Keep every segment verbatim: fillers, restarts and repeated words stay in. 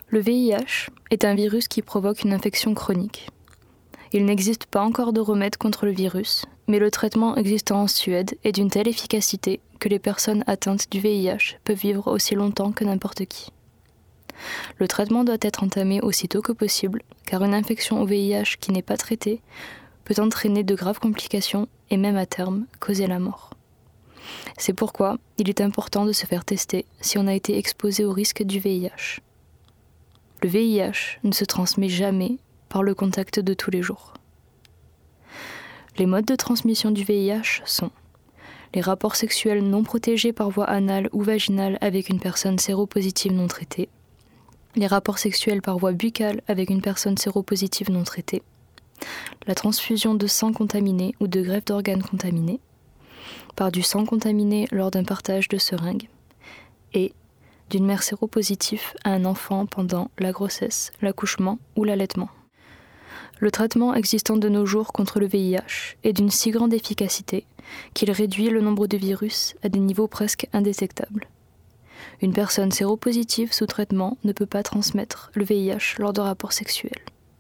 Le V I H est un virus qui provoque une infection chronique. Il n'existe pas encore de remède contre le virus, mais le traitement existant en Suède est d'une telle efficacité que les personnes atteintes du V I H peuvent vivre aussi longtemps que n'importe qui. Le traitement doit être entamé aussitôt que possible, car une infection au V I H qui n'est pas traitée peut entraîner de graves complications et même à terme causer la mort. C'est pourquoi il est important de se faire tester si on a été exposé au risque du V I H. Le V I H ne se transmet jamais par le contact de tous les jours. Les modes de transmission du V I H sont les rapports sexuels non protégés par voie anale ou vaginale avec une personne séropositive non traitée, les rapports sexuels par voie buccale avec une personne séropositive non traitée, la transfusion de sang contaminé ou de greffe d'organes contaminés, par du sang contaminé lors d'un partage de seringues, et d'une mère séropositive à un enfant pendant la grossesse, l'accouchement ou l'allaitement. Le traitement existant de nos jours contre le V I H est d'une si grande efficacité qu'il réduit le nombre de virus à des niveaux presque indétectables. Une personne séropositive sous traitement ne peut pas transmettre le V I H lors de rapports sexuels.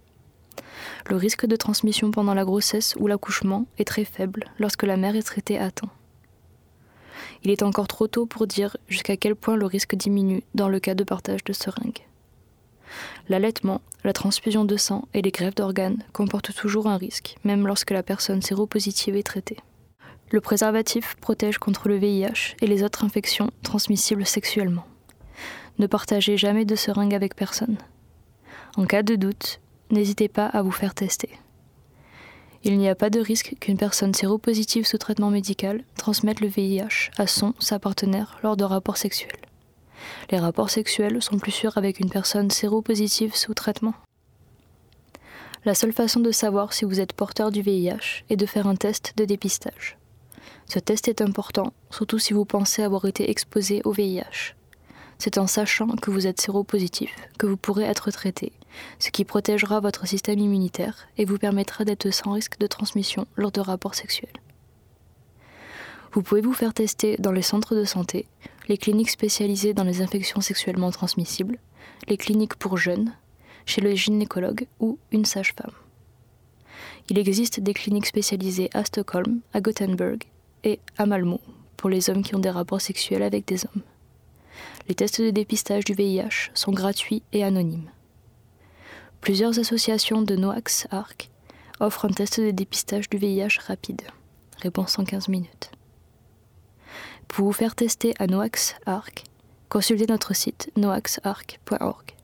Le risque de transmission pendant la grossesse ou l'accouchement est très faible lorsque la mère est traitée à temps. Il est encore trop tôt pour dire jusqu'à quel point le risque diminue dans le cas de partage de seringues. L'allaitement, la transfusion de sang et les greffes d'organes comportent toujours un risque, même lorsque la personne séropositive est traitée. Le préservatif protège contre le V I H et les autres infections transmissibles sexuellement. Ne partagez jamais de seringue avec personne. En cas de doute, n'hésitez pas à vous faire tester. Il n'y a pas de risque qu'une personne séropositive sous traitement médical transmette le V I H à son, sa partenaire lors de rapports sexuels. Les rapports sexuels sont plus sûrs avec une personne séropositive sous traitement. La seule façon de savoir si vous êtes porteur du V I H est de faire un test de dépistage. Ce test est important, surtout si vous pensez avoir été exposé au V I H. C'est en sachant que vous êtes séropositif que vous pourrez être traité, ce qui protégera votre système immunitaire et vous permettra d'être sans risque de transmission lors de rapports sexuels. Vous pouvez vous faire tester dans les centres de santé, les cliniques spécialisées dans les infections sexuellement transmissibles, les cliniques pour jeunes, chez le gynécologue ou une sage-femme. Il existe des cliniques spécialisées à Stockholm, à Gothenburg et à Malmö pour les hommes qui ont des rapports sexuels avec des hommes. Les tests de dépistage du V I H sont gratuits et anonymes. Plusieurs associations de Noax Arc offrent un test de dépistage du V I H rapide. Réponse en quinze minutes. Pour vous faire tester à Noax Arc, consultez notre site noax arc point org.